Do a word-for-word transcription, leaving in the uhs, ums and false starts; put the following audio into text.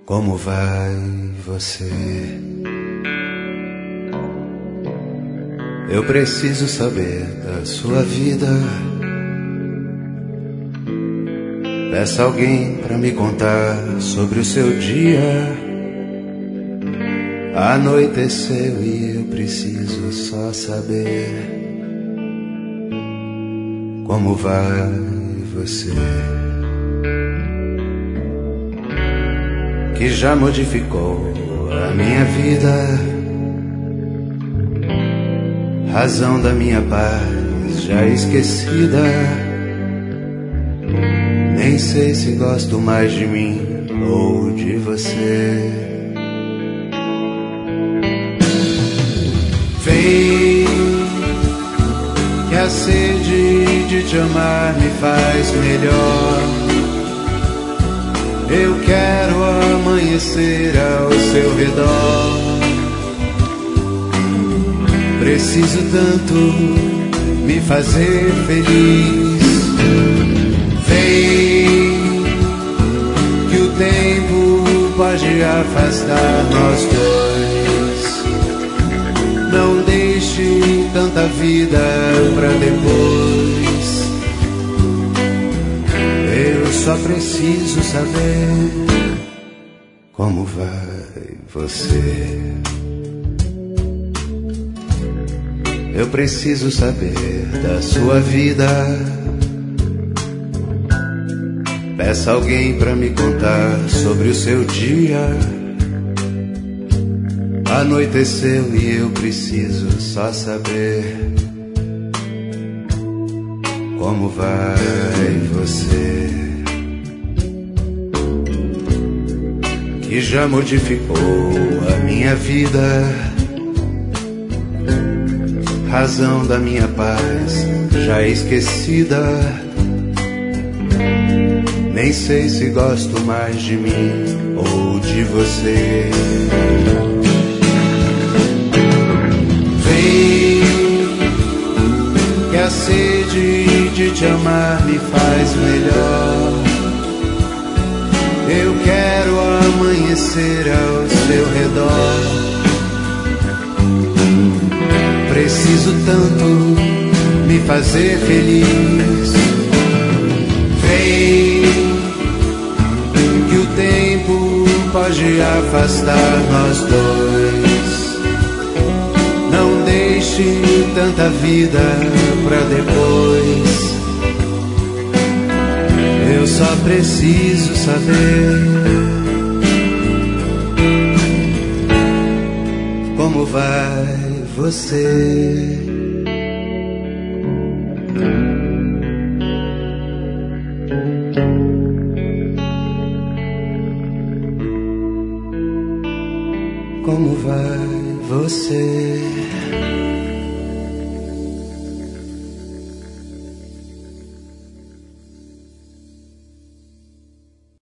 Como vai você? Eu preciso saber da sua vida. Peça alguém pra me contar sobre o seu dia. Anoiteceu e eu preciso só saber. Como vai você? Que já modificou a minha vida, razão da minha paz já esquecida. Nem sei se gosto mais de mim ou de você. Vem, que a sede de te amar me faz melhor. Eu quero amanhecer ao seu redor. Preciso tanto me fazer feliz. Vem, que o tempo pode afastar nós dois. Não deixe tanta vida pra depois. Eu só preciso saber como vai você. Eu preciso saber da sua vida. Peça alguém pra me contar sobre o seu dia. Anoiteceu e eu preciso só saber como vai você. Que já modificou a minha vida, razão da minha paz já esquecida. Nem sei se gosto mais de mim ou de você. Vem, que a sede de te amar me faz melhor. Eu quero amanhecer ao seu redor. Preciso tanto me fazer feliz. Vem, que o tempo pode afastar nós dois. Não deixe tanta vida pra depois. Eu só preciso saber como vai você. Como vai você?